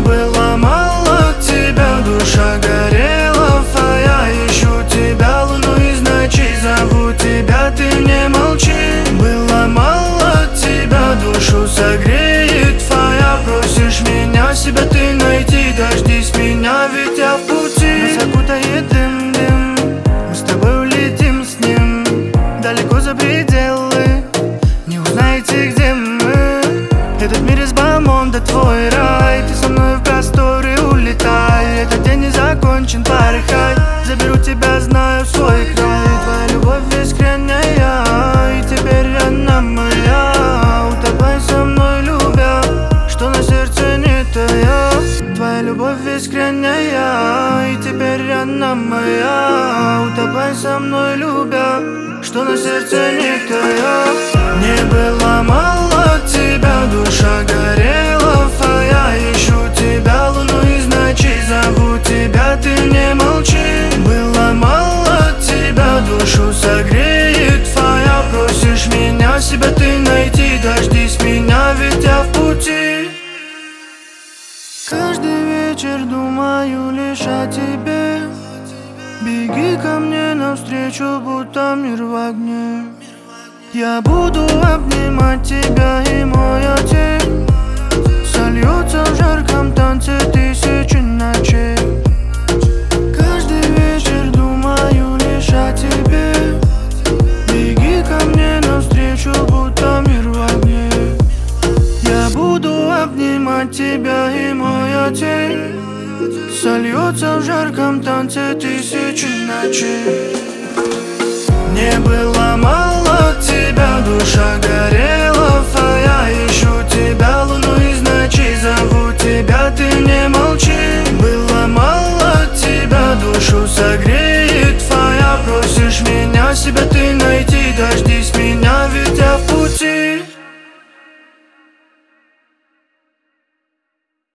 было мало тебя, душа горела, а я ищу тебя, луну из ночей зову тебя, ты не молчи. Было мало тебя, душу согреет твоя, просишь меня, себя ты найти, дождись меня, ведь я в пути. Нас окутает дым, мы с тобой улетим с ним далеко за пределы, не узнаете, где мы. Этот мир из бомонда, твой рай, ты со мной в просторы улетай. Этот день не закончен, порхай, заберу тебя, знаю, в свой край. Твоя любовь искренняя, и теперь она моя. Утопай со мной, любя, что на сердце не тая. Твоя любовь искренняя, и теперь она моя. Утопай со мной, любя, что на сердце не тая. Не было мало тебя, душа горела, а я ищу тебя, луну из ночей зову тебя, ты не молчи. Было мало тебя, душу согреет твоя, просишь меня, себя ты найти, дождись меня, ведь я в пути. Каждый вечер думаю лишь о тебе, беги ко мне навстречу, будто мир в огне. Я буду обнимать тебя, и моя тень сольется в жарком танце тысячи ночей. Каждый вечер думаю лишь о тебе, беги ко мне навстречу, будто мир в огне. Я буду обнимать тебя, и моя тень сольется в жарком танце тысячи ночей. Не было мало тебя, душа горела, а я ищу тебя, луну из ночей зову тебя, ты не молчи. Было мало тебя, душу согреет твоя, просишь меня, себя ты найти, дождь